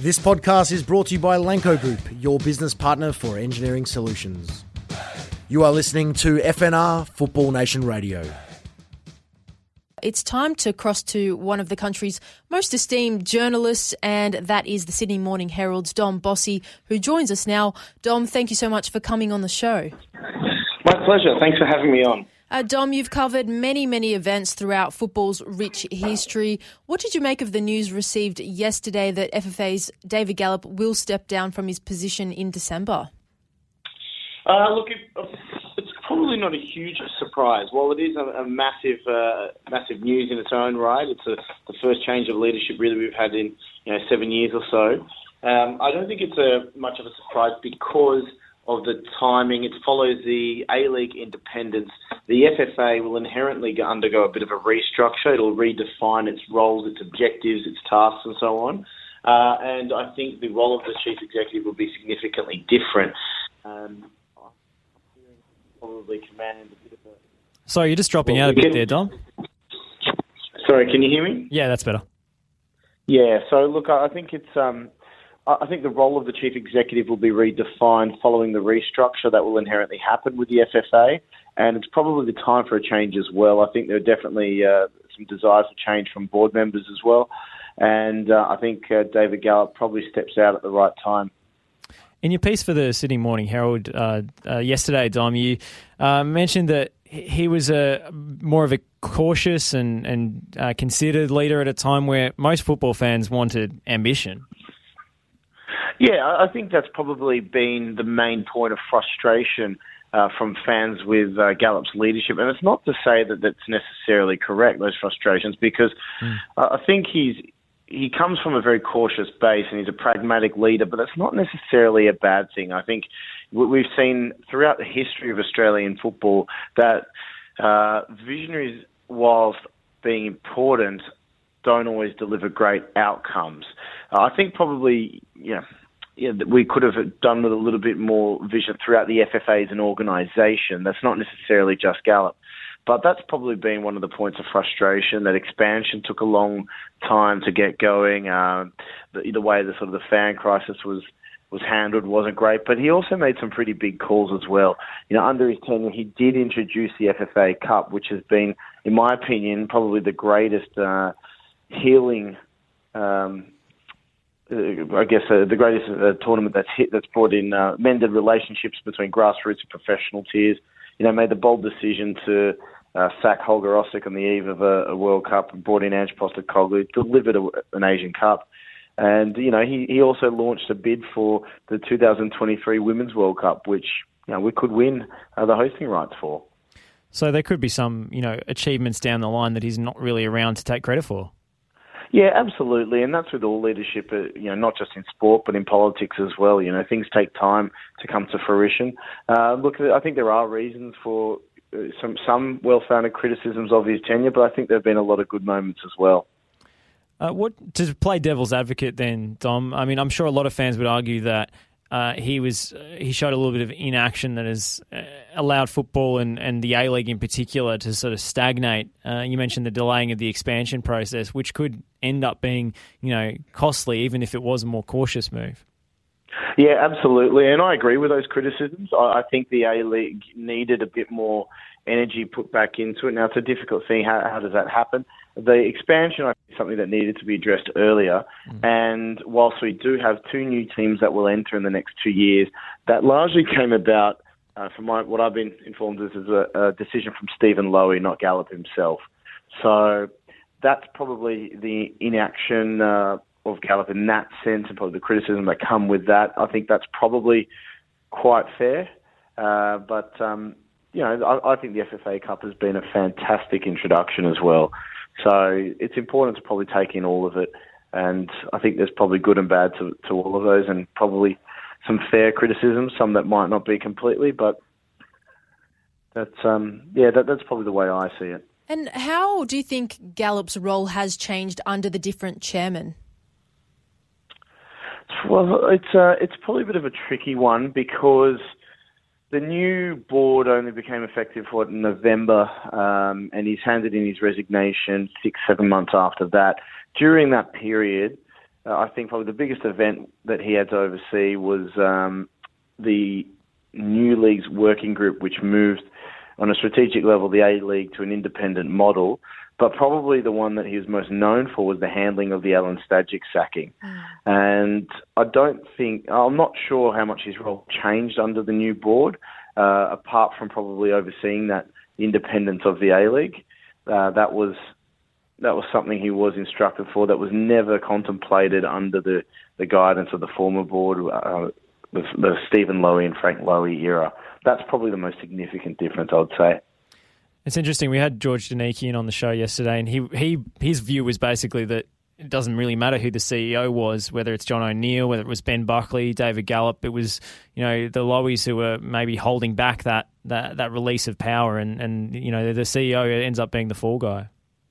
This podcast is brought to you by Lanco Group, your business partner for engineering solutions. You are listening to FNR Football Nation Radio. It's time to cross to one of the country's most esteemed journalists, and that is the Sydney Morning Herald's Dom Bossy, who joins us now. Dom, thank you so much for coming on the show. My pleasure. Thanks for having me on. Dom, you've covered many events throughout football's rich history. What did you make of the news received yesterday that FFA's David Gallop will step down from his position in December? Look, it's probably not a huge surprise. While it is a massive news in its own right, it's the first change of leadership really we've had in 7 years or so. I don't think it's much of a surprise because of the timing. It follows the A-League independence. The FFA will inherently undergo a bit of a restructure. It'll redefine its roles, its objectives, its tasks and so on. And I think the role of the chief executive will be significantly different. Probably command a bit of a... Sorry, you're just dropping out a bit there, Dom. Sorry, can you hear me? Yeah, that's better. Yeah, so look, I think it's... I think the role of the chief executive will be redefined following the restructure that will inherently happen with the FFA, and it's probably the time for a change as well. I think there are definitely some desires for change from board members as well, and I think David Gallop probably steps out at the right time. In your piece for the Sydney Morning Herald yesterday, Dom, you mentioned that he was more of a cautious and considered leader at a time where most football fans wanted ambition. Yeah, I think that's probably been the main point of frustration from fans with Gallup's leadership. And it's not to say that that's necessarily correct, those frustrations, because I think he comes from a very cautious base and he's a pragmatic leader, but that's not necessarily a bad thing. I think we've seen throughout the history of Australian football that visionaries, whilst being important, don't always deliver great outcomes. I think probably, we could have done with a little bit more vision throughout the FFA as an organisation. That's not necessarily just Gallop. But that's probably been one of the points of frustration, that expansion took a long time to get going. The way the sort of the fan crisis was handled wasn't great. But he also made some pretty big calls as well. Under his tenure, he did introduce the FFA Cup, which has been, in my opinion, probably the greatest healing the greatest tournament that's brought in mended relationships between grassroots and professional tiers. Made the bold decision to sack Holger Osik on the eve of a World Cup and brought in Ange Postecoglou, delivered an Asian Cup. And, he also launched a bid for the 2023 Women's World Cup, which, we could win the hosting rights for. So there could be some, achievements down the line that he's not really around to take credit for. Yeah, absolutely, and that's with all leadership, not just in sport, but in politics as well. Things take time to come to fruition. Look, I think there are reasons for some well-founded criticisms of his tenure, but I think there have been a lot of good moments as well. To play devil's advocate then, Dom, I mean, I'm sure a lot of fans would argue that he showed a little bit of inaction that has allowed football and the A-League in particular to sort of stagnate. You mentioned the delaying of the expansion process, which could end up being, costly, even if it was a more cautious move. Yeah, absolutely. And I agree with those criticisms. I think the A-League needed a bit more energy put back into it. Now, it's a difficult thing. How does that happen? The expansion, I think, is something that needed to be addressed earlier. And whilst we do have 2 new teams that will enter in the next 2 years, that largely came about, from what I've been informed, this is a decision from Stephen Lowy, not Gallop himself. So that's probably the inaction of Gallop in that sense, and probably the criticism that come with that. I think that's probably quite fair. But I think the FFA Cup has been a fantastic introduction as well. So it's important to probably take in all of it. And I think there's probably good and bad to all of those, and probably some fair criticism, some that might not be completely, but that's probably the way I see it. And how do you think Gallup's role has changed under the different chairmen? Well, it's probably a bit of a tricky one because the new board only became effective in November, and he's handed in his resignation 6-7 months after that. During that period, I think probably the biggest event that he had to oversee was the new league's working group, which moved on a strategic level the A-League to an independent model. But probably the one that he was most known for was the handling of the Alan Stajic sacking. And I'm not sure how much his role changed under the new board, apart from probably overseeing that independence of the A-League. That was something he was instructed for. That was never contemplated under the guidance of the former board, the Stephen Lowy and Frank Lowy era. That's probably the most significant difference, I would say. It's interesting. We had George Danikian on the show yesterday, and his view was basically that it doesn't really matter who the CEO was, whether it's John O'Neill, whether it was Ben Buckley, David Gallop. It was, the Lowies who were maybe holding back that release of power, and the CEO ends up being the fall guy.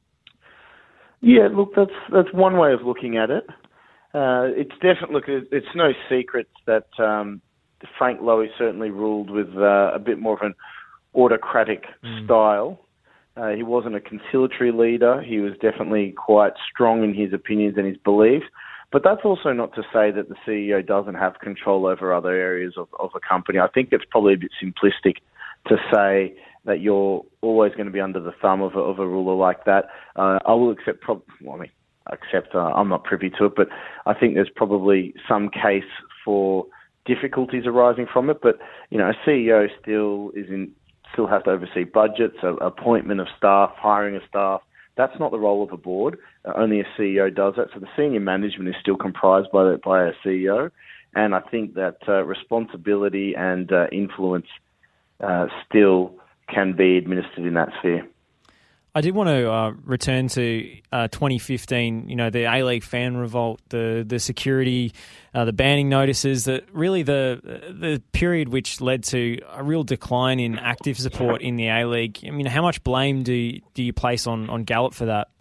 Yeah, look, that's one way of looking at it. It's definitely, it's no secret that Frank Lowy certainly ruled with a bit more of an autocratic style. He wasn't a conciliatory leader. He was definitely quite strong in his opinions and his beliefs. But that's also not to say that the CEO doesn't have control over other areas of a company. I think it's probably a bit simplistic to say that you're always going to be under the thumb of a ruler like that. I will accept, I'm not privy to it, but I think there's probably some case for difficulties arising from it. But, a CEO still has to oversee budgets, appointment of staff, hiring of staff. That's not the role of a board. Only a CEO does that. So the senior management is still comprised by a CEO. And I think that responsibility and influence still can be administered in that sphere. I did want to return to 2015, the A-League fan revolt, the security, the banning notices, that really the period which led to a real decline in active support in the A-League. I mean, how much blame do you place on Gallop for that?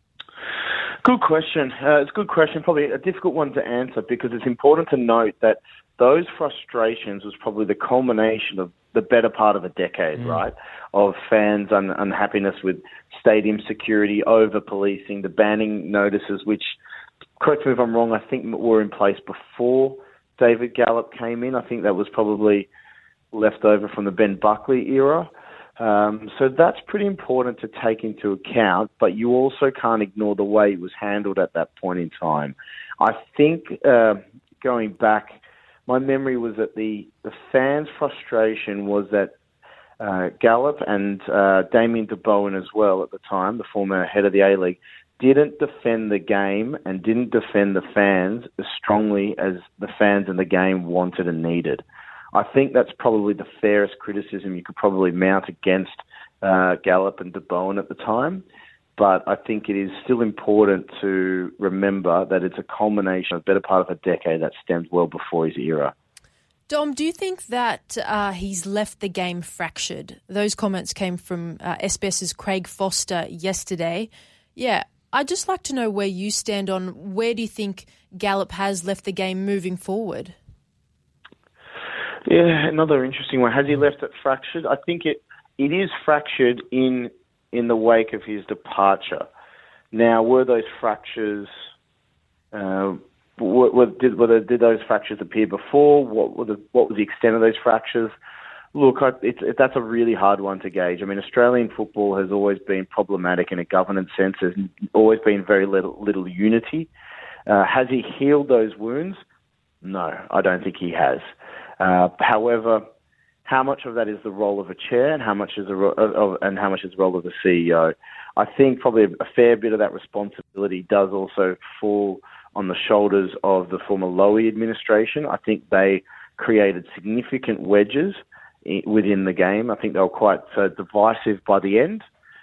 Good question. It's a good question, probably a difficult one to answer, because it's important to note that those frustrations was probably the culmination of the better part of a decade, right, of fans' unhappiness with stadium security, over-policing, the banning notices, which, correct me if I'm wrong, I think were in place before David Gallop came in. I think that was probably left over from the Ben Buckley era. So that's pretty important to take into account, but you also can't ignore the way it was handled at that point in time. I think going back, my memory was that the fans' frustration was that Gallop and Damien DeBowen as well at the time, the former head of the A-League, didn't defend the game and didn't defend the fans as strongly as the fans in the game wanted and needed. I think that's probably the fairest criticism you could probably mount against Gallop and DeBowen at the time. But I think it is still important to remember that it's a culmination of the better part of a decade that stemmed well before his era. Dom, do you think that he's left the game fractured? Those comments came from SBS's Craig Foster yesterday. Yeah, I'd just like to know where you stand on where do you think Gallop has left the game moving forward? Yeah, another interesting one. Has he left it fractured? I think it is fractured in the wake of his departure. Now, were those fractures? Did those fractures appear before? What was the extent of those fractures? Look, that's a really hard one to gauge. I mean, Australian football has always been problematic in a governance sense. There's always been very little unity. Has he healed those wounds? No, I don't think he has. However, how much of that is the role of a chair, and how much is the role of the CEO? I think probably a fair bit of that responsibility does also fall on the shoulders of the former Lowy administration. I think they created significant wedges within the game. I think they were quite divisive by the end,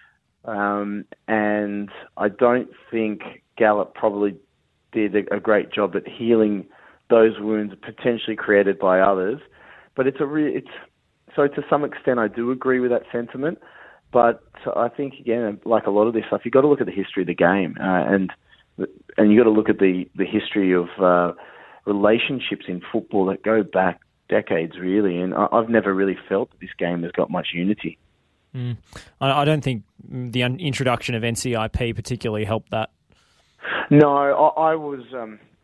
and I don't think Gallop probably did a great job at healing those wounds potentially created by others. But so to some extent I do agree with that sentiment, but I think, again, like a lot of this stuff, you've got to look at the history of the game, and you've got to look at the history of relationships in football that go back decades, really, and I've never really felt that this game has got much unity. I don't think the introduction of NCIP particularly helped that. No, I was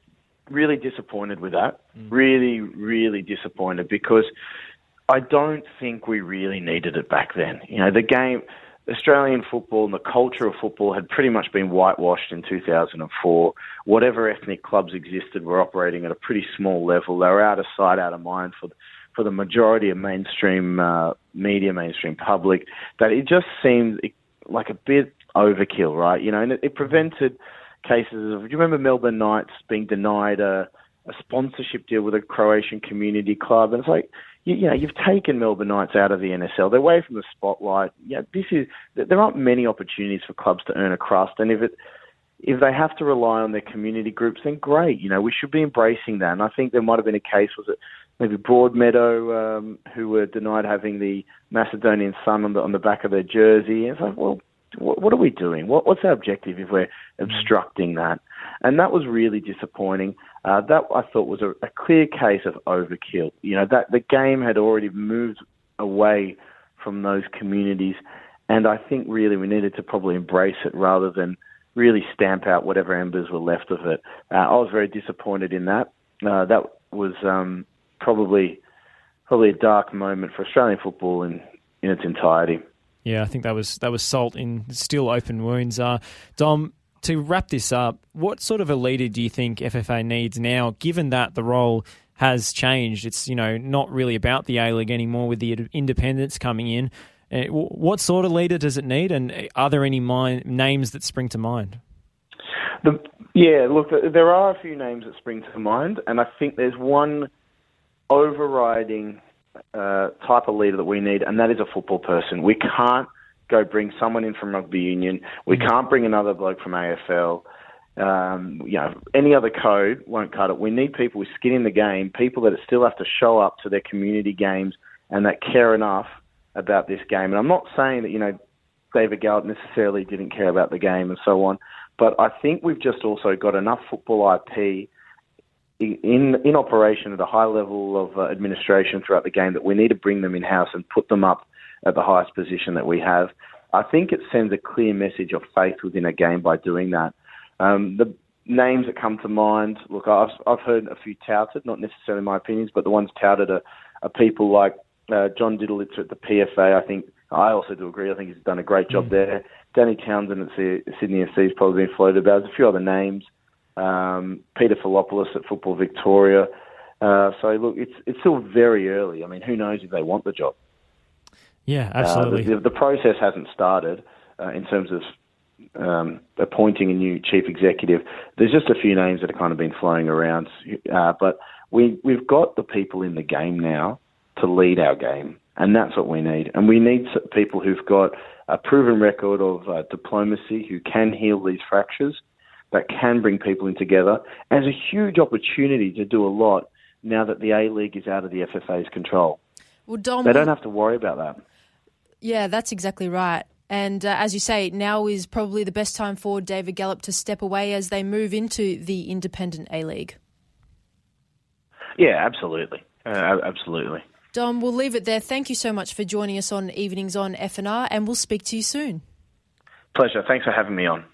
really disappointed with that. Really, really disappointed because I don't think we really needed it back then. You know, the game, Australian football and the culture of football had pretty much been whitewashed in 2004. Whatever ethnic clubs existed were operating at a pretty small level. They were out of sight, out of mind for the majority of mainstream media, mainstream public, that it just seemed like a bit overkill, right? You know, and it prevented cases of, do you remember Melbourne Knights being denied a sponsorship deal with a Croatian community club? And it's like, you know, you've taken Melbourne Knights out of the NSL. They're away from the spotlight. Yeah, there aren't many opportunities for clubs to earn a crust. And if they have to rely on their community groups, then great. You know, we should be embracing that. And I think there might have been a case, was it maybe Broadmeadow, who were denied having the Macedonian sun on the back of their jersey. And it's like, well, what are we doing? What's our objective if we're obstructing that? And that was really disappointing. That I thought was a clear case of overkill. You know, that the game had already moved away from those communities, and I think really we needed to probably embrace it rather than really stamp out whatever embers were left of it. I was very disappointed in that. That was probably a dark moment for Australian football in its entirety. Yeah, I think that was salt in still open wounds. Dom, to wrap this up, what sort of a leader do you think FFA needs now, given that the role has changed? It's, you know, not really about the A-League anymore with the independents coming in. What sort of leader does it need, and are there any names that spring to mind? Yeah, look, there are a few names that spring to mind, and I think there's one overriding type of leader that we need, and that is a football person. We can't go bring someone in from rugby union. We can't bring another bloke from AFL. You know, any other code won't cut it. We need people with skin in the game, people that still have to show up to their community games and that care enough about this game. And I'm not saying that, you know, David Gallop necessarily didn't care about the game and so on, but I think we've just also got enough football IP in operation at a high level of administration throughout the game that we need to bring them in-house and put them up at the highest position that we have. I think it sends a clear message of faith within a game by doing that. The names that come to mind, look, I've heard a few touted, not necessarily my opinions, but the ones touted are people like John Diddlitzer at the PFA. I also do agree. I think he's done a great job there. Danny Townsend at Sydney FC has probably been floated about. There's a few other names. Peter Filopoulos at Football Victoria. So look, it's still very early. I mean, who knows if they want the job? Yeah, absolutely. The process hasn't started in terms of appointing a new chief executive. There's just a few names that have kind of been flowing around, but we've got the people in the game now to lead our game, and that's what we need. And we need people who've got a proven record of diplomacy, who can heal these fractures, that can bring people in together. And there's a huge opportunity to do a lot now that the A-League is out of the FFA's control. Well, Dom, they don't have to worry about that. Yeah, that's exactly right. And as you say, now is probably the best time for David Gallop to step away as they move into the independent A-League. Yeah, absolutely. Absolutely. Dom, we'll leave it there. Thank you so much for joining us on Evenings on FNR, and we'll speak to you soon. Pleasure. Thanks for having me on.